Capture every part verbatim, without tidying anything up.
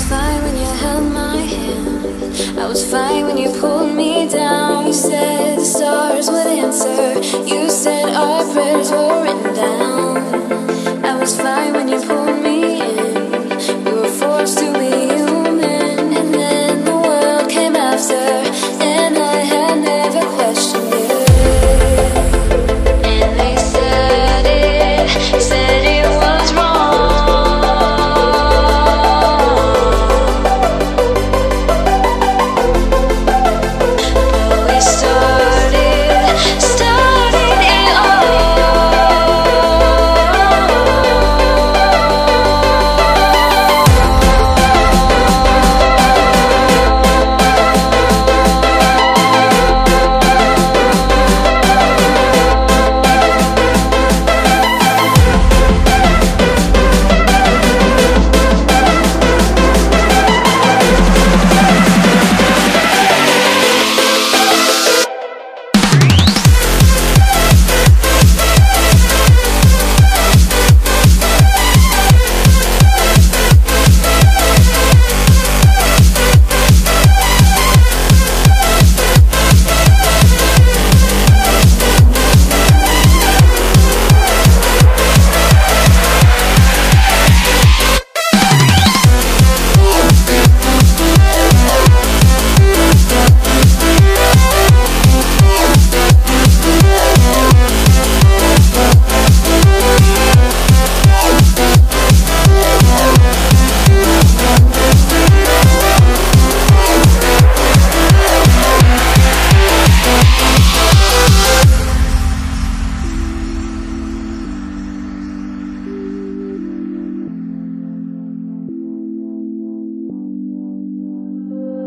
fine when you held my hand. I was fine when you pulled me down. You said the stars would answer. You said our prayers were written down. I was fine when you pulled me in. We were forced to be human. And then the world came after, and I had never questioned it. And they said it, said it was wrong.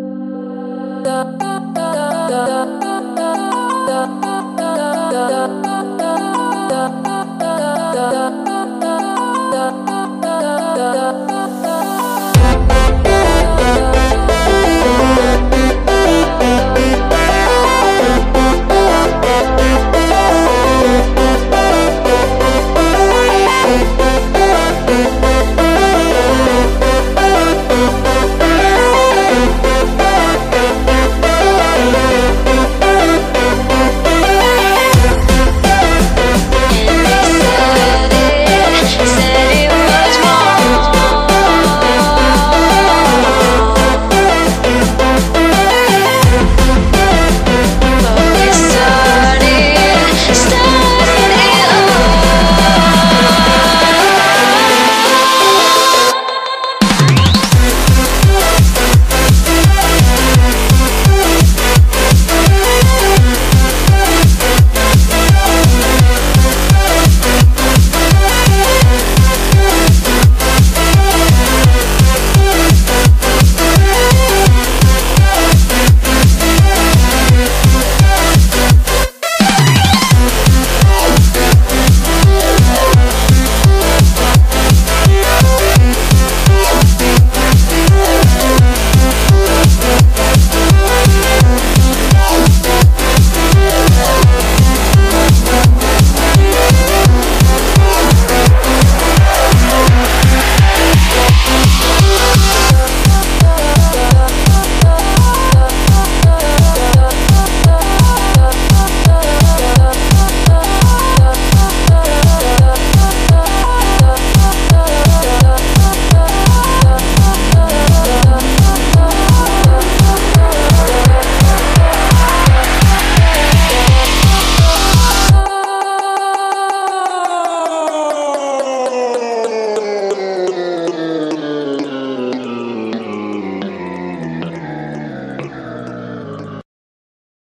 Da da da da da da da da da.